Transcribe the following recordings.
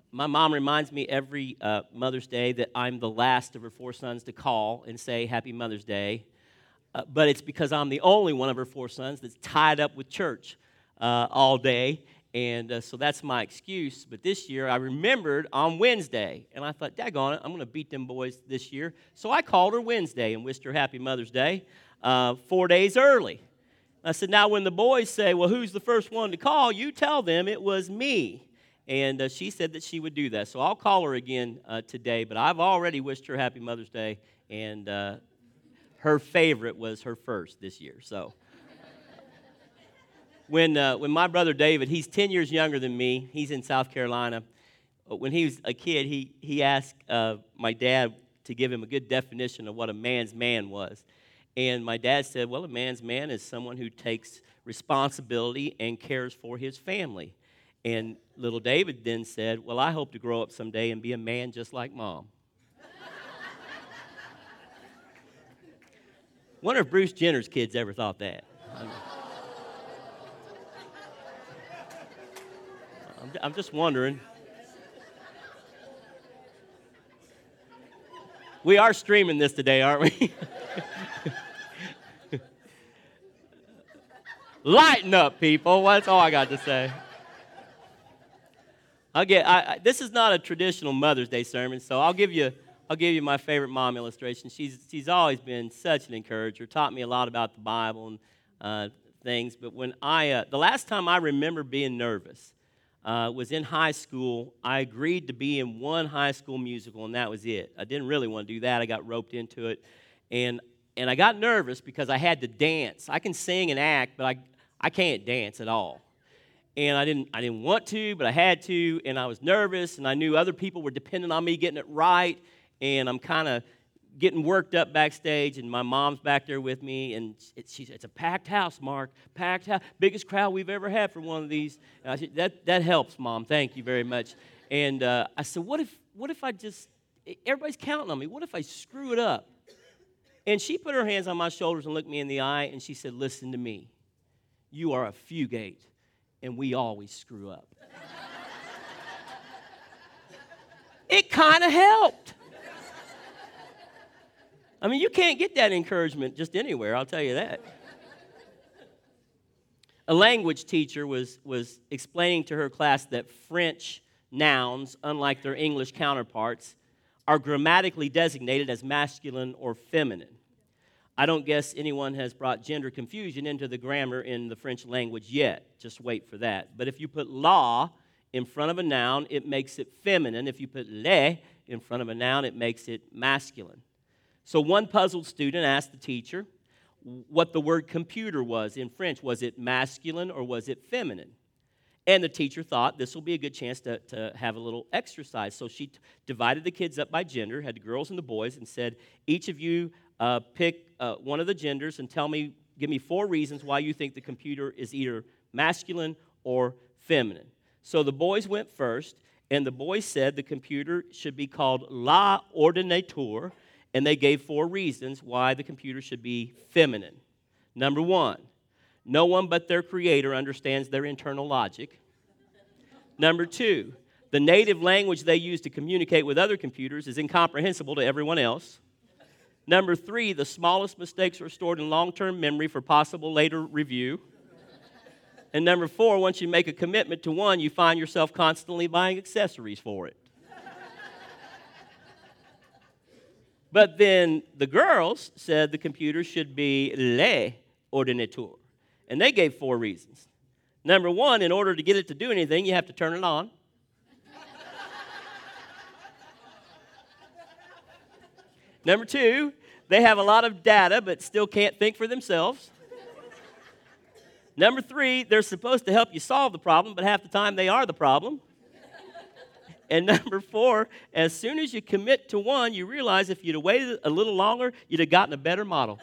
My mom reminds me every Mother's Day that I'm the last of her four sons to call and say Happy Mother's Day. But it's because I'm the only one of her four sons that's tied up with church all day. And so that's my excuse. But this year I remembered on Wednesday. And I thought, daggone it, I'm going to beat them boys this year. So I called her Wednesday and wished her Happy Mother's Day 4 days early. I said, now when the boys say, well, who's the first one to call? You tell them it was me. And she said that she would do that. So I'll call her again today. But I've already wished her Happy Mother's Day. And her favorite was her first this year. So when my brother David, he's 10 years younger than me. He's in South Carolina. When he was a kid, he asked my dad to give him a good definition of what a man's man was. And my dad said, well, a man's man is someone who takes responsibility and cares for his family. And little David then said, well, I hope to grow up someday and be a man just like Mom. Wonder if Bruce Jenner's kids ever thought that. I'm just wondering. We are streaming this today, aren't we? Lighten up, people. That's all I got to say. This is not a traditional Mother's Day sermon, so I'll give you my favorite mom illustration. She's always been such an encourager, taught me a lot about the Bible and things. But when the last time I remember being nervous was in high school. I agreed to be in one high school musical, and that was it. I didn't really want to do that. I got roped into it, and I got nervous because I had to dance. I can sing and act, but I can't dance at all. And I didn't want to, but I had to, and I was nervous, and I knew other people were depending on me getting it right, and I'm kind of getting worked up backstage, and my mom's back there with me, and it's a packed house, Mark, packed house, biggest crowd we've ever had for one of these. And I said, that helps, Mom, thank you very much. And I said, what if I just, everybody's counting on me, what if I screw it up? And she put her hands on my shoulders and looked me in the eye, and she said, listen to me, you are a fugate, and we always screw up. It kind of helped. I mean, you can't get that encouragement just anywhere, I'll tell you that. A language teacher was explaining to her class that French nouns, unlike their English counterparts, are grammatically designated as masculine or feminine. I don't guess anyone has brought gender confusion into the grammar in the French language yet. Just wait for that. But if you put la in front of a noun, it makes it feminine. If you put le in front of a noun, it makes it masculine. So one puzzled student asked the teacher what the word computer was in French. Was it masculine or was it feminine? And the teacher thought this will be a good chance to have a little exercise. So she divided the kids up by gender, had the girls and the boys, and said, each of you pick one of the genders and give me 4 reasons why you think the computer is either masculine or feminine. So the boys went first, and the boys said the computer should be called l'ordinateur, and they gave 4 reasons why the computer should be feminine. Number 1, no one but their creator understands their internal logic. Number 2, the native language they use to communicate with other computers is incomprehensible to everyone else. Number 3, the smallest mistakes are stored in long-term memory for possible later review. And number 4, once you make a commitment to one, you find yourself constantly buying accessories for it. But then the girls said the computer should be l'ordinateur. And they gave 4 reasons. Number 1, in order to get it to do anything, you have to turn it on. Number 2, they have a lot of data but still can't think for themselves. Number 3, they're supposed to help you solve the problem, but half the time they are the problem. And number 4, as soon as you commit to one, you realize if you'd have waited a little longer, you'd have gotten a better model.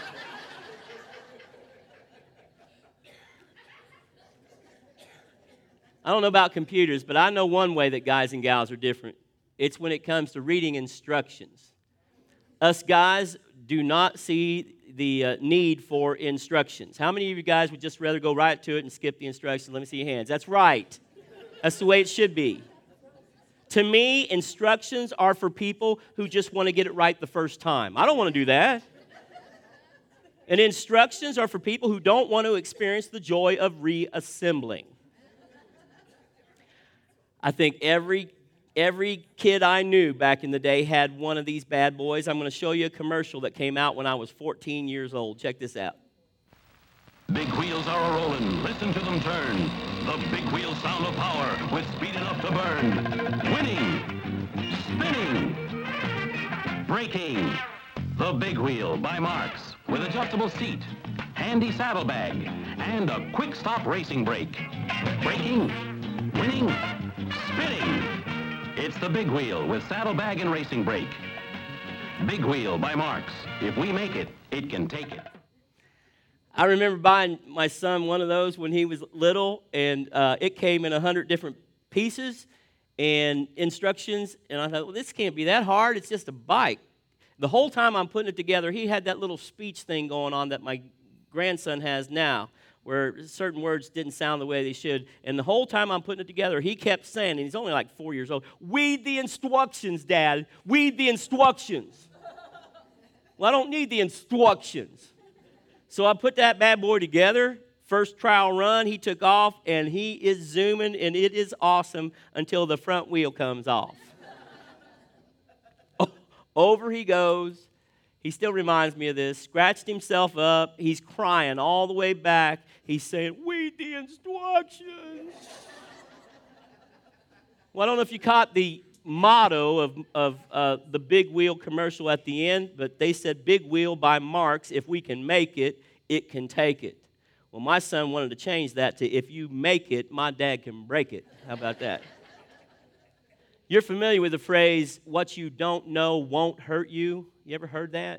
I don't know about computers, but I know one way that guys and gals are different. It's when it comes to reading instructions. Us guys do not see the need for instructions. How many of you guys would just rather go right to it and skip the instructions? Let me see your hands. That's right. That's the way it should be. To me, instructions are for people who just want to get it right the first time. I don't want to do that. And instructions are for people who don't want to experience the joy of reassembling. I think every kid I knew back in the day had one of these bad boys. I'm going to show you a commercial that came out when I was 14 years old. Check this out. Big wheels are a-rolling, listen to them turn. The big wheel sound of power with speed enough to burn. Winning, spinning, braking. The Big Wheel by Marx with adjustable seat, handy saddlebag, and a quick stop racing brake. Braking, winning, spinning. It's the Big Wheel with saddlebag and racing brake. Big Wheel by Marx. If we make it, it can take it. I remember buying my son one of those when he was little, and it came in 100 different pieces and instructions, and I thought, well, this can't be that hard. It's just a bike. The whole time I'm putting it together, he had that little speech thing going on that my grandson has now, where certain words didn't sound the way they should. And the whole time I'm putting it together, he kept saying, and he's only like 4 years old, "Read the instructions, Dad. Read the instructions." Well, I don't need the instructions. So I put that bad boy together. First trial run, he took off, and he is zooming, and it is awesome until the front wheel comes off. Over he goes. He still reminds me of this. Scratched himself up. He's crying all the way back. He's saying, "Read the instructions." Well, I don't know if you caught the motto of the Big Wheel commercial at the end, but they said, "Big Wheel by Marx. If we can make it, it can take it." Well, my son wanted to change that to, "If you make it, my dad can break it." How about that? You're familiar with the phrase, "What you don't know won't hurt you." You ever heard that?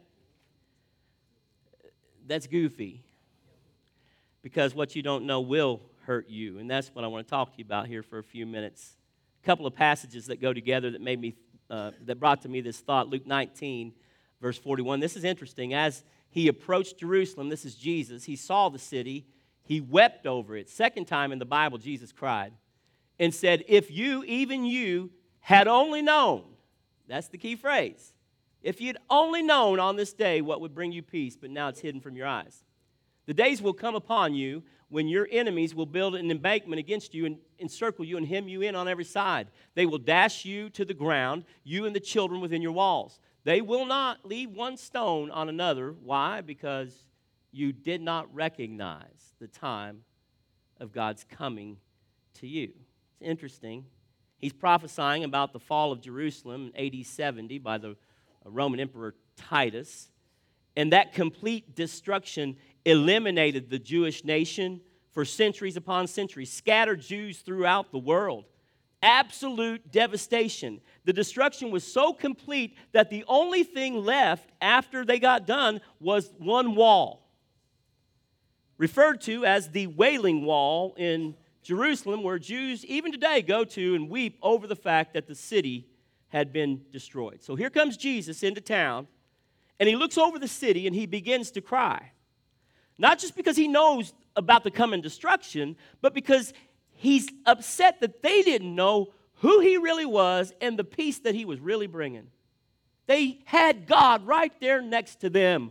That's goofy, because what you don't know will hurt you, and that's what I want to talk to you about here for a few minutes. A couple of passages that go together that made me, that brought to me this thought. Luke 19, verse 41. This is interesting. As he approached Jerusalem, this is Jesus. He saw the city. He wept over it. Second time in the Bible, Jesus cried and said, "If you, even you, had only known," that's the key phrase, "if you'd only known on this day what would bring you peace, but now it's hidden from your eyes. The days will come upon you when your enemies will build an embankment against you and encircle you and hem you in on every side. They will dash you to the ground, you and the children within your walls. They will not leave one stone on another." Why? Because you did not recognize the time of God's coming to you. It's interesting. He's prophesying about the fall of Jerusalem in AD 70 by the Roman Emperor Titus. And that complete destruction eliminated the Jewish nation for centuries upon centuries, scattered Jews throughout the world. Absolute devastation. The destruction was so complete that the only thing left after they got done was one wall, referred to as the Wailing Wall in Jerusalem, where Jews even today go to and weep over the fact that the city had been destroyed. So here comes Jesus into town, and he looks over the city and he begins to cry. Not just because he knows about the coming destruction, but because he's upset that they didn't know who he really was and the peace that he was really bringing. They had God right there next to them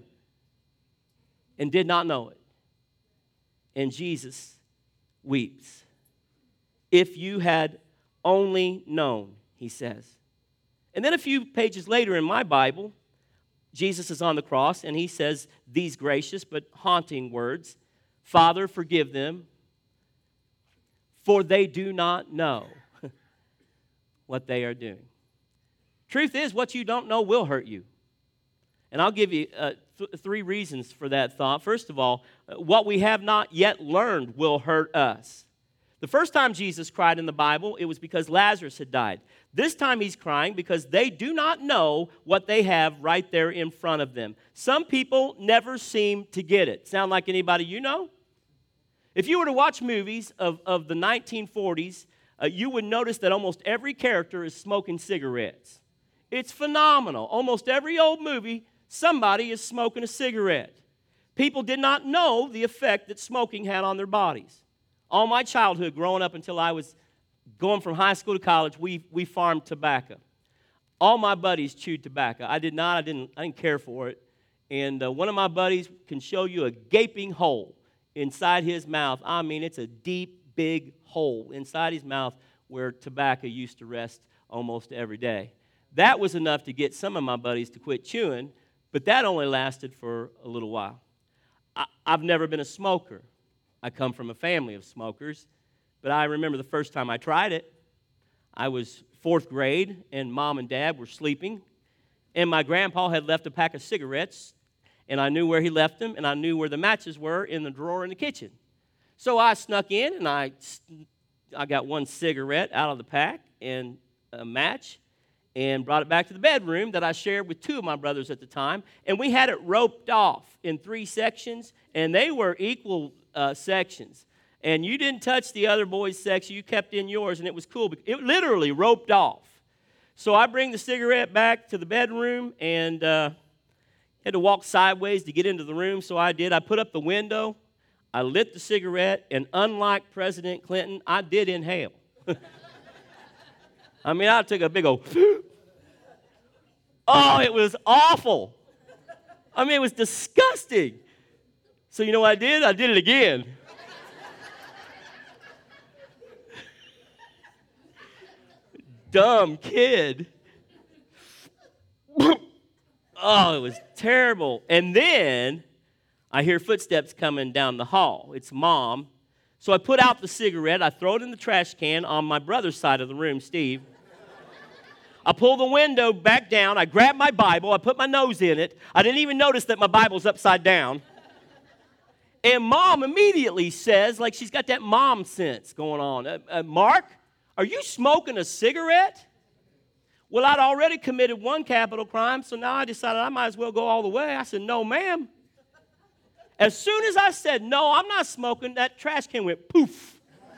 and did not know it. And Jesus weeps. "If you had only known," he says. And then a few pages later in my Bible, Jesus is on the cross, and he says these gracious but haunting words, "Father, forgive them, for they do not know what they are doing." Truth is, what you don't know will hurt you. And I'll give you three reasons for that thought. First of all, what we have not yet learned will hurt us. The first time Jesus cried in the Bible, it was because Lazarus had died. This time he's crying because they do not know what they have right there in front of them. Some people never seem to get it. Sound like anybody you know? If you were to watch movies of the 1940s, you would notice that almost every character is smoking cigarettes. It's phenomenal. Almost every old movie, somebody is smoking a cigarette. People did not know the effect that smoking had on their bodies. All my childhood, growing up until I was going from high school to college, we farmed tobacco. All my buddies chewed tobacco. I did not. I didn't care for it. And one of my buddies can show you a gaping hole inside his mouth. I mean, it's a deep, big hole inside his mouth where tobacco used to rest almost every day. That was enough to get some of my buddies to quit chewing, but that only lasted for a little while. I've never been a smoker. I come from a family of smokers, but I remember the first time I tried it. I was 4th grade, and Mom and Dad were sleeping, and my grandpa had left a pack of cigarettes, and I knew where he left them, and I knew where the matches were in the drawer in the kitchen. So I snuck in, and I got one cigarette out of the pack and a match, and brought it back to the bedroom that I shared with 2 of my brothers at the time, and we had it roped off in 3 sections, and they were equal sections. And you didn't touch the other boy's section, you kept in yours, and it was cool. It literally roped off. So I bring the cigarette back to the bedroom, and had to walk sideways to get into the room, so I did. I put up the window, I lit the cigarette, and unlike President Clinton, I did inhale. I mean, I took a big old, oh, it was awful. I mean, it was disgusting. So you know what I did? I did it again. Dumb kid. Oh, it was terrible. And then I hear footsteps coming down the hall. It's Mom. So I put out the cigarette. I throw it in the trash can on my brother's side of the room, Steve. I pull the window back down. I grab my Bible. I put my nose in it. I didn't even notice that my Bible's upside down. And Mom immediately says, like she's got that mom sense going on, Mark, are you smoking a cigarette? Well, I'd already committed one capital crime, so now I decided I might as well go all the way. I said, no, ma'am. As soon as I said, no, I'm not smoking, that trash can went poof.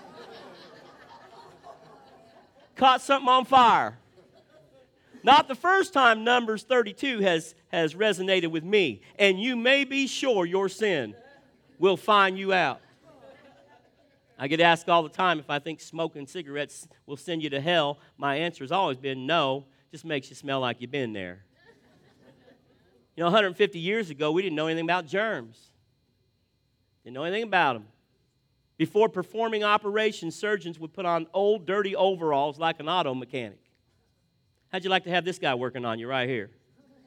Caught something on fire. Not the first time Numbers 32 has resonated with me. And you may be sure your sin will find you out. I get asked all the time if I think smoking cigarettes will send you to hell. My answer has always been no, just makes you smell like you've been there. You know, 150 years ago, we didn't know anything about germs. Didn't know anything about them. Before performing operations, surgeons would put on old, dirty overalls like an auto mechanic. How'd you like to have this guy working on you right here?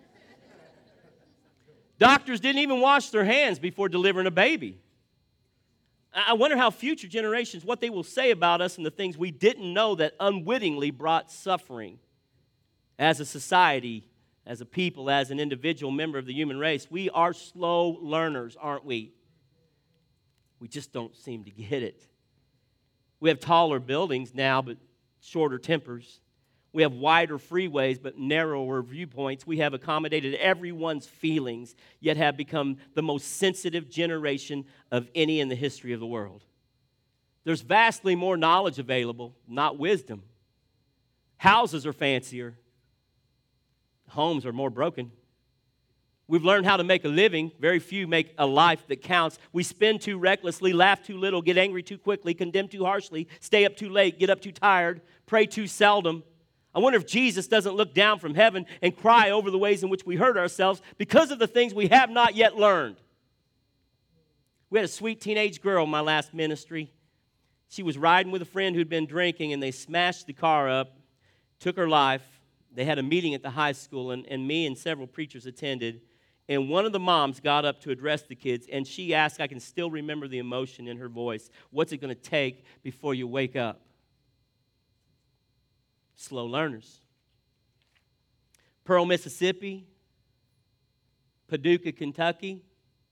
Doctors didn't even wash their hands before delivering a baby. I wonder how future generations, what they will say about us and the things we didn't know that unwittingly brought suffering. As a society, as a people, as an individual member of the human race, we are slow learners, aren't we? We just don't seem to get it. We have taller buildings now, but shorter tempers. We have wider freeways, but narrower viewpoints. We have accommodated everyone's feelings, yet have become the most sensitive generation of any in the history of the world. There's vastly more knowledge available, not wisdom. Houses are fancier. Homes are more broken. We've learned how to make a living. Very few make a life that counts. We spend too recklessly, laugh too little, get angry too quickly, condemn too harshly, stay up too late, get up too tired, pray too seldom. I wonder if Jesus doesn't look down from heaven and cry over the ways in which we hurt ourselves because of the things we have not yet learned. We had a sweet teenage girl in my last ministry. She was riding with a friend who'd been drinking, and they smashed the car up, took her life. They had a meeting at the high school, and me and several preachers attended. And one of the moms got up to address the kids, and she asked, I can still remember the emotion in her voice, what's it going to take before you wake up? Slow learners. Pearl, Mississippi, Paducah, Kentucky,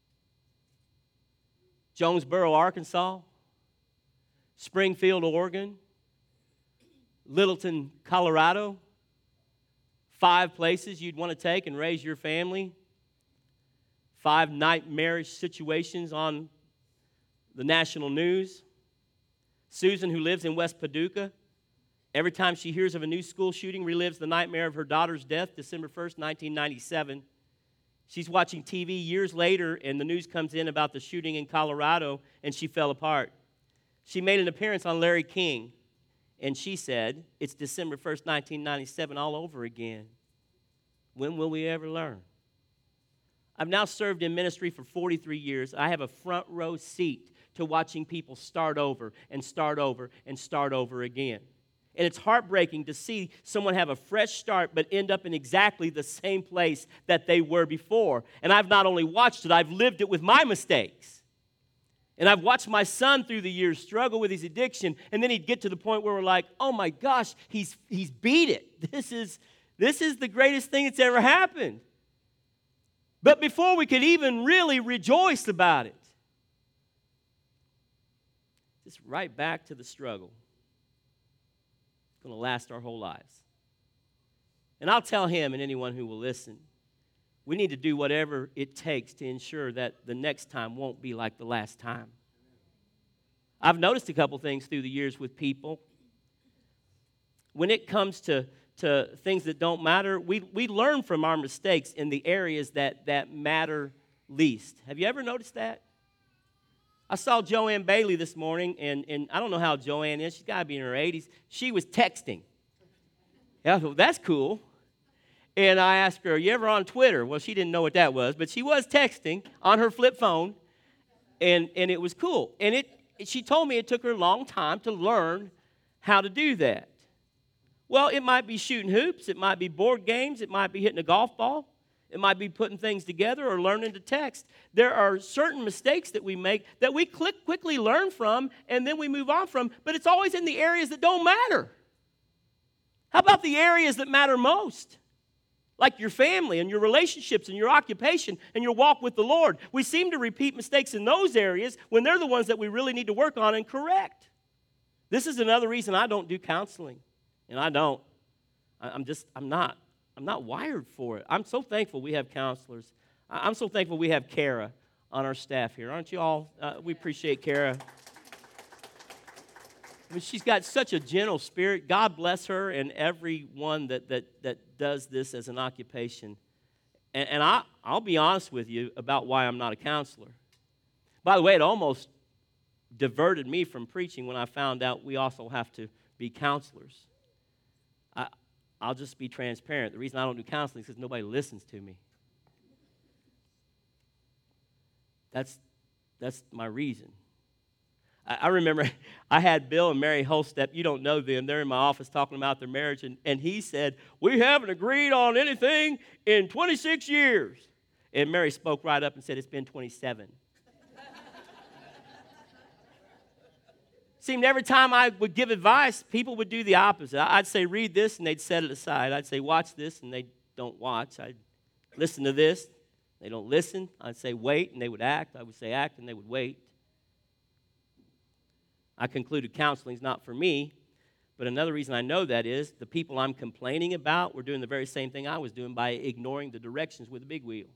Jonesboro, Arkansas, Springfield, Oregon, Littleton, Colorado. 5 places you'd want to take and raise your family. 5 nightmarish situations on the national news. Susan, who lives in West Paducah, every time she hears of a new school shooting, relives the nightmare of her daughter's death, December 1st, 1997. She's watching TV years later, and the news comes in about the shooting in Colorado, and she fell apart. She made an appearance on Larry King, And she said, it's December 1st, 1997, all over again. When will we ever learn? I've now served in ministry for 43 years. I have a front row seat to watching people start over and start over and start over again. And it's heartbreaking to see someone have a fresh start but end up in exactly the same place that they were before. And I've not only watched it, I've lived it with my mistakes. And I've watched my son through the years struggle with his addiction, and then he'd get to the point where we're like, oh my gosh, he's beat it. This is the greatest thing that's ever happened. But before we could even really rejoice about it, it's right back to the struggle. It's going to last our whole lives. And I'll tell him and anyone who will listen, we need to do whatever it takes to ensure that the next time won't be like the last time. I've noticed a couple things through the years with people. When it comes to things that don't matter, we learn from our mistakes in the areas that matter least. Have you ever noticed that? I saw Joanne Bailey this morning, and I don't know how Joanne is. She's got to be in her 80s. She was texting. Yeah, well, that's cool. And I asked her, are you ever on Twitter? Well, she didn't know what that was, but she was texting on her flip phone, and it was cool. And she told me it took her a long time to learn how to do that. Well, it might be shooting hoops. It might be board games. It might be hitting a golf ball. It might be putting things together or learning to text. There are certain mistakes that we make that we quickly learn from and then we move on from, but it's always in the areas that don't matter. How about the areas that matter most? Like your family and your relationships and your occupation and your walk with the Lord. We seem to repeat mistakes in those areas when they're the ones that we really need to work on and correct. This is another reason I don't do counseling. And I don't. I'm not wired for it. I'm so thankful we have counselors. I'm so thankful we have Kara on our staff here. Aren't you all? We appreciate Kara. I mean, she's got such a gentle spirit. God bless her and everyone that does this as an occupation. And I'll be honest with you about why I'm not a counselor. By the way, it almost diverted me from preaching when I found out we also have to be counselors. I'll just be transparent. The reason I don't do counseling is because nobody listens to me. That's my reason. I remember I had Bill and Mary Holstep. You don't know them. They're in my office talking about their marriage, and he said, we haven't agreed on anything in 26 years. And Mary spoke right up and said, it's been 27. Seemed every time I would give advice, people would do the opposite. I'd say, read this, and they'd set it aside. I'd say, watch this, and they don't watch. I'd listen to this. They don't listen. I'd say, wait, and they would act. I would say, act, and they would wait. I concluded counseling is not for me, but another reason I know that is the people I'm complaining about were doing the very same thing I was doing by ignoring the directions with the big wheel.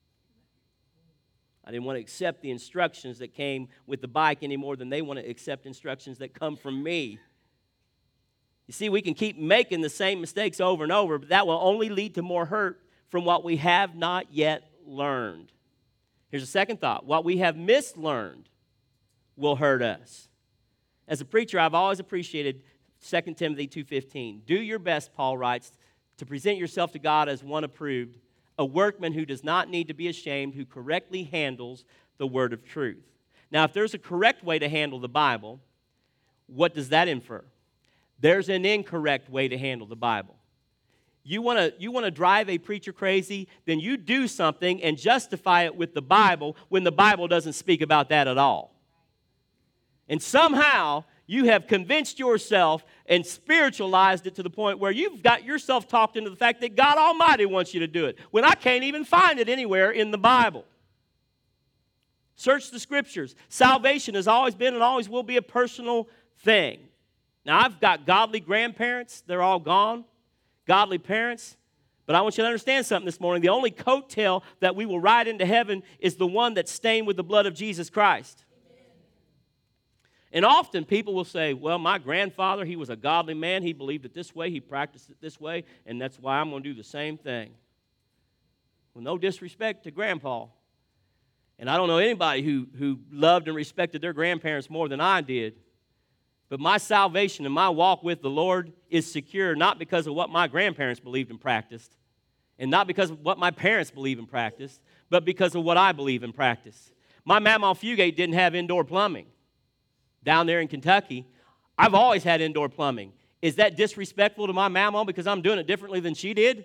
I didn't want to accept the instructions that came with the bike any more than they want to accept instructions that come from me. You see, we can keep making the same mistakes over and over, but that will only lead to more hurt from what we have not yet learned. Here's a second thought. What we have mislearned will hurt us. As a preacher, I've always appreciated 2 Timothy 2:15. Do your best, Paul writes, to present yourself to God as one approved, a workman who does not need to be ashamed, who correctly handles the word of truth. Now, if there's a correct way to handle the Bible, what does that infer? There's an incorrect way to handle the Bible. You want to drive a preacher crazy, then you do something and justify it with the Bible when the Bible doesn't speak about that at all. And somehow you have convinced yourself and spiritualized it to the point where you've got yourself talked into the fact that God Almighty wants you to do it, when I can't even find it anywhere in the Bible. Search the Scriptures. Salvation has always been and always will be a personal thing. Now, I've got godly grandparents. They're all gone. Godly parents. But I want you to understand something this morning. The only coattail that we will ride into heaven is the one that's stained with the blood of Jesus Christ. And often people will say, well, my grandfather, he was a godly man. He believed it this way. He practiced it this way. And that's why I'm going to do the same thing. Well, no disrespect to Grandpa. And I don't know anybody who loved and respected their grandparents more than I did. But my salvation and my walk with the Lord is secure not because of what my grandparents believed and practiced, and not because of what my parents believe and practiced, but because of what I believe and practice. My Mamaw Fugate didn't have indoor plumbing. Down there in Kentucky, I've always had indoor plumbing. Is that disrespectful to my Mamaw because I'm doing it differently than she did?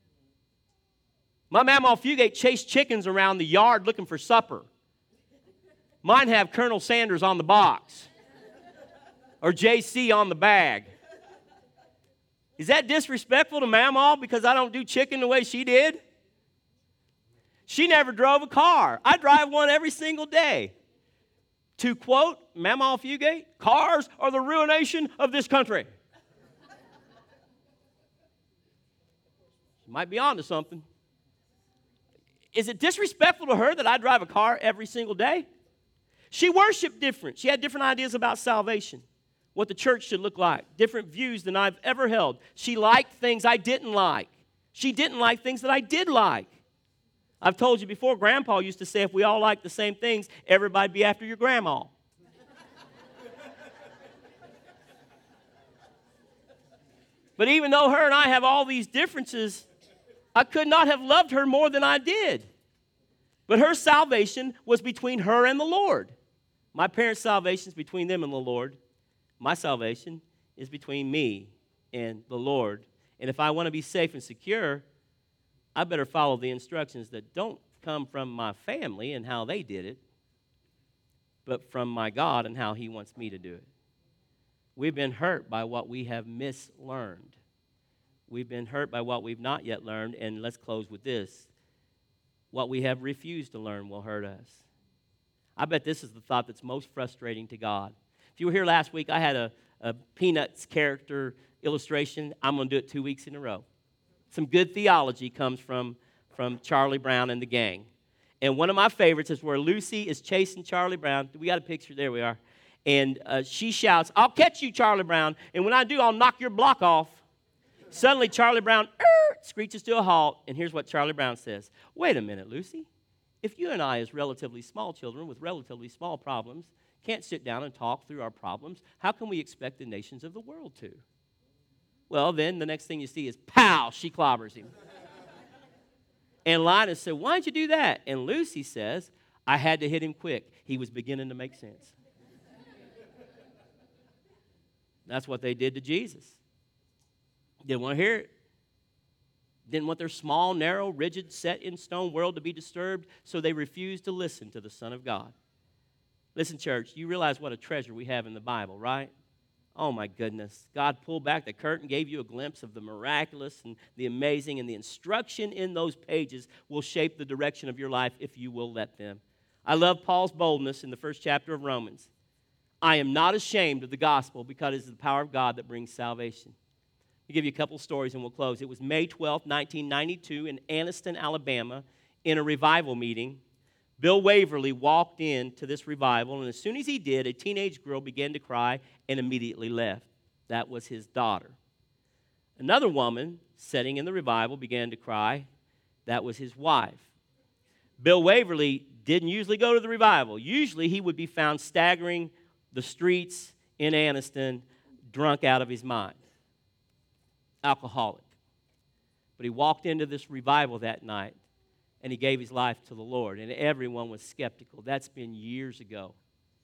My Mamaw Fugate chased chickens around the yard looking for supper. Mine have Colonel Sanders on the box or JC on the bag. Is that disrespectful to Mamaw because I don't do chicken the way she did? She never drove a car. I drive one every single day. To quote Mamaw Fugate, cars are the ruination of this country. She might be onto something. Is it disrespectful to her that I drive a car every single day? She worshiped different. She had different ideas about salvation, what the church should look like, different views than I've ever held. She liked things I didn't like. She didn't like things that I did like. I've told you before, Grandpa used to say if we all liked the same things, everybody'd be after your grandma. But even though her and I have all these differences, I could not have loved her more than I did. But her salvation was between her and the Lord. My parents' salvation is between them and the Lord. My salvation is between me and the Lord. And if I want to be safe and secure, I better follow the instructions that don't come from my family and how they did it, but from my God and how he wants me to do it. We've been hurt by what we have mislearned. We've been hurt by what we've not yet learned, and let's close with this. What we have refused to learn will hurt us. I bet this is the thought that's most frustrating to God. If you were here last week, I had a Peanuts character illustration. I'm going to do it 2 weeks in a row. Some good theology comes from Charlie Brown and the gang. And one of my favorites is where Lucy is chasing Charlie Brown. We got a picture. There we are. And she shouts, "I'll catch you, Charlie Brown. And when I do, I'll knock your block off." Suddenly, Charlie Brown screeches to a halt. And here's what Charlie Brown says. "Wait a minute, Lucy. If you and I, as relatively small children with relatively small problems, can't sit down and talk through our problems, how can we expect the nations of the world to?" Well, then the next thing you see is, pow, she clobbers him. And Linus said, "Why'd you do that?" And Lucy says, "I had to hit him quick. He was beginning to make sense." That's what they did to Jesus. Didn't want to hear it. Didn't want their small, narrow, rigid, set-in-stone world to be disturbed, so they refused to listen to the Son of God. Listen, church, you realize what a treasure we have in the Bible, right? Oh, my goodness. God pulled back the curtain, gave you a glimpse of the miraculous and the amazing, and the instruction in those pages will shape the direction of your life if you will let them. I love Paul's boldness in the first chapter of Romans. "I am not ashamed of the gospel because it is the power of God that brings salvation." I'll give you a couple stories and we'll close. It was May 12, 1992 in Anniston, Alabama, in a revival meeting. Bill Waverly walked into this revival, and as soon as he did, a teenage girl began to cry and immediately left. That was his daughter. Another woman sitting in the revival began to cry. That was his wife. Bill Waverly didn't usually go to the revival. Usually he would be found staggering the streets in Anniston, drunk out of his mind. Alcoholic. But he walked into this revival that night, and he gave his life to the Lord, and everyone was skeptical. That's been years ago.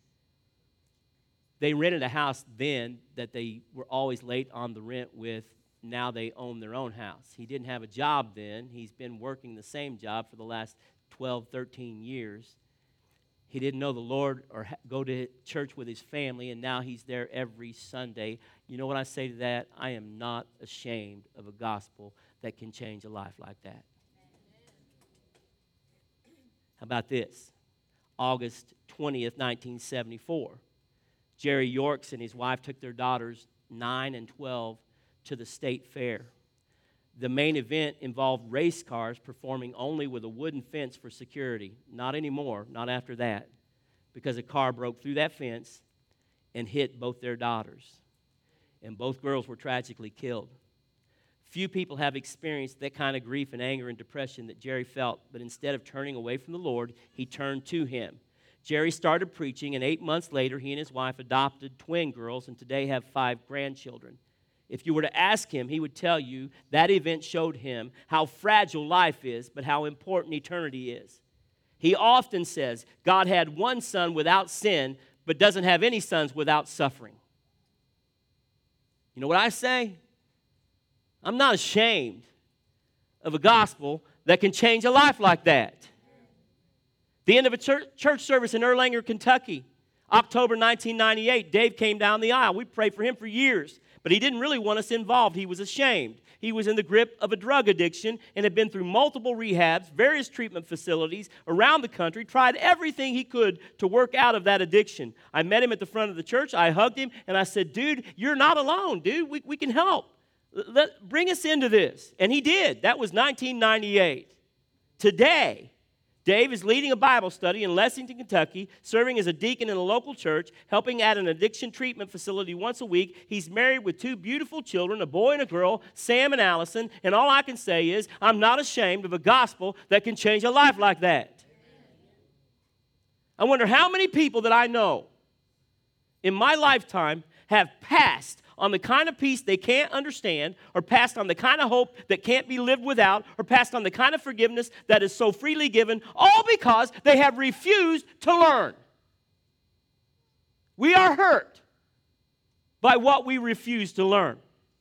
They rented a house then that they were always late on the rent with. Now they own their own house. He didn't have a job then. He's been working the same job for the last 12, 13 years. He didn't know the Lord or go to church with his family, and now he's there every Sunday. You know what I say to that? I am not ashamed of a gospel that can change a life like that. How about this? August 20th, 1974. Jerry Yorks and his wife took their daughters, 9 and 12, to the state fair. The main event involved race cars performing only with a wooden fence for security. Not anymore, not after that, because a car broke through that fence and hit both their daughters. And both girls were tragically killed. Few people have experienced that kind of grief and anger and depression that Jerry felt, but instead of turning away from the Lord, he turned to him. Jerry started preaching, and 8 months later, he and his wife adopted twin girls and today have 5 grandchildren. If you were to ask him, he would tell you that event showed him how fragile life is, but how important eternity is. He often says God had one son without sin, but doesn't have any sons without suffering. You know what I say? I'm not ashamed of a gospel that can change a life like that. The end of a church service in Erlanger, Kentucky, October 1998, Dave came down the aisle. We prayed for him for years, but he didn't really want us involved. He was ashamed. He was in the grip of a drug addiction and had been through multiple rehabs, various treatment facilities around the country, tried everything he could to work out of that addiction. I met him at the front of the church. I hugged him, and I said, dude, you're not alone, dude. We can help. Bring us into this. And he did. That was 1998. Today, Dave is leading a Bible study in Lexington, Kentucky, serving as a deacon in a local church, helping at an addiction treatment facility once a week. He's married with 2 beautiful children, a boy and a girl, Sam and Allison, and all I can say is I'm not ashamed of a gospel that can change a life like that. I wonder how many people that I know in my lifetime have passed on the kind of peace they can't understand, or passed on the kind of hope that can't be lived without, or passed on the kind of forgiveness that is so freely given, all because they have refused to learn. We are hurt by what we refuse to learn.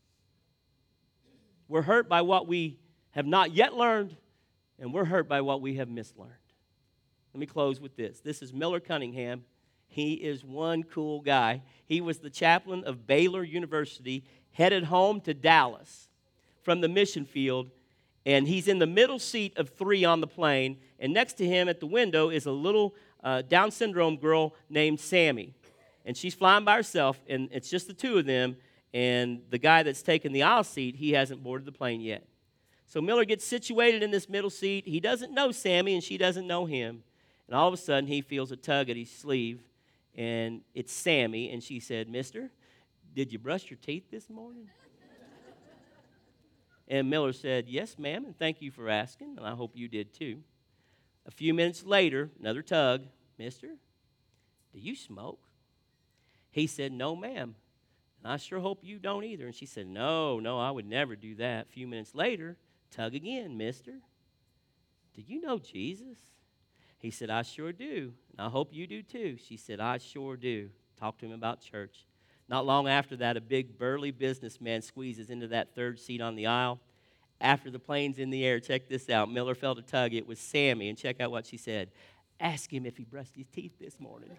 We're hurt by what we have not yet learned, and we're hurt by what we have mislearned. Let me close with this. This is Miller Cunningham. He is one cool guy. He was the chaplain of Baylor University, headed home to Dallas from the mission field, and he's in the middle seat of 3 on the plane, and next to him at the window is a little Down syndrome girl named Sammy, and she's flying by herself, and it's just the 2 of them, and the guy that's taking the aisle seat, he hasn't boarded the plane yet. So Miller gets situated in this middle seat. He doesn't know Sammy, and she doesn't know him, and all of a sudden he feels a tug at his sleeve, and it's Sammy, and she said, "Mister, did you brush your teeth this morning?" And Miller said, "Yes, ma'am, and thank you for asking, and I hope you did too." A few minutes later, another tug, "Mister, do you smoke?" He said, "No, ma'am, and I sure hope you don't either." And she said, No, I would never do that." A few minutes later, tug again, "Mister, do you know Jesus?" He said, "I sure do, and I hope you do too." She said, "I sure do." Talk to him about church. Not long after that, a big burly businessman squeezes into that 3rd seat on the aisle. After the plane's in the air, check this out. Miller felt a tug. It was Sammy, and check out what she said. "Ask him if he brushed his teeth this morning."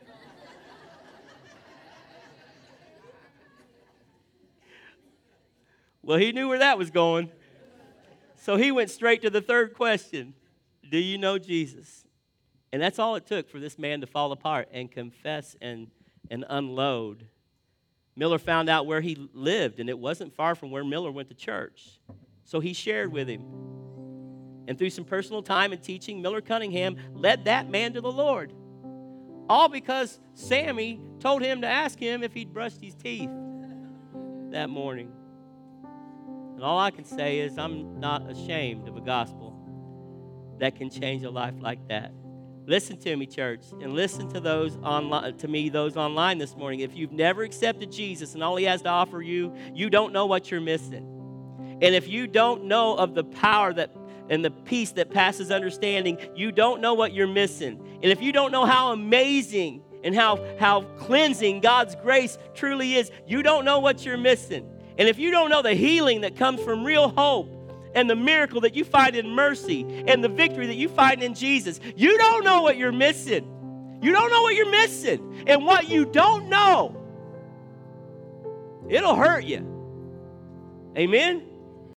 Well, he knew where that was going. So he went straight to the 3rd question. Do you know Jesus? And that's all it took for this man to fall apart and confess and unload. Miller found out where he lived, and it wasn't far from where Miller went to church. So he shared with him. And through some personal time and teaching, Miller Cunningham led that man to the Lord. All because Sammy told him to ask him if he'd brushed his teeth that morning. And all I can say is I'm not ashamed of a gospel that can change a life like that. Listen to me, church, and listen to those online this morning. If you've never accepted Jesus and all he has to offer you, you don't know what you're missing. And if you don't know of the power and the peace that passes understanding, you don't know what you're missing. And if you don't know how amazing and how cleansing God's grace truly is, you don't know what you're missing. And if you don't know the healing that comes from real hope, and the miracle that you find in mercy, and the victory that you find in Jesus, you don't know what you're missing. You don't know what you're missing. And what you don't know, it'll hurt you. Amen?